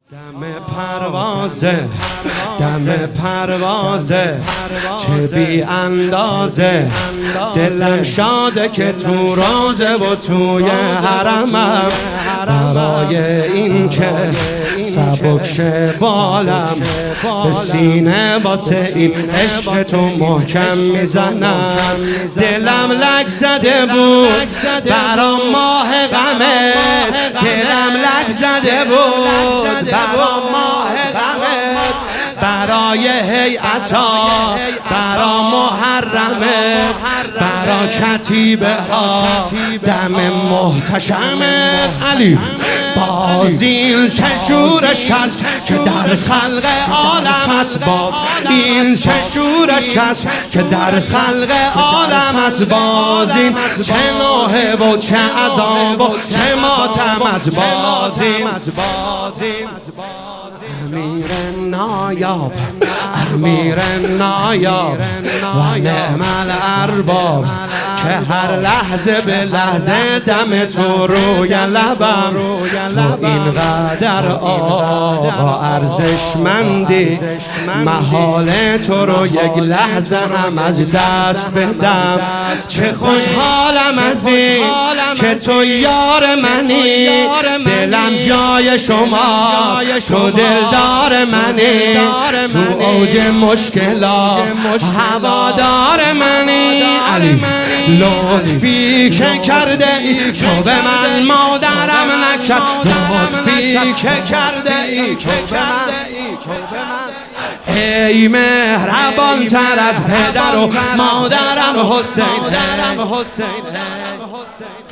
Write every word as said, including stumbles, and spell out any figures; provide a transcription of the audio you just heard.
دم پروازه دم پروازه چه بی اندازه دلم شاده که تو رازه و توی حرمم برای این که سبک شه بالم به سینه واسه این عشق تو محکم میزنم دلم لک زده بود برام ماه غمه دلم لک زده بود برام ماه غمه برای هیئتا برا محرمه برا کتیبه ها دم محتشمه علی باز این چه شورش است که در خلق عالم است باز این چه شورش است که در خلق عالم است باز این چه نوحه و چه عذاب و چه ماتم از باز این امیر نایاب امیر نایاب و نعم الارباب که هر لحظه به لحظه دم تو روی لبم تو اینقدر آقا ارزشمندی محال تو رو یک لحظه هم از دست بدم چه خوشحالم از این که تو یار منی دلم جای شما تو دلدار منی تو اوج مشکلات هوادار منی علی لطفی که کرده ای تو به من مادرم نکرد لطفی که کرده ای تو به من ای مهربان تر از پدر و مادرم حسین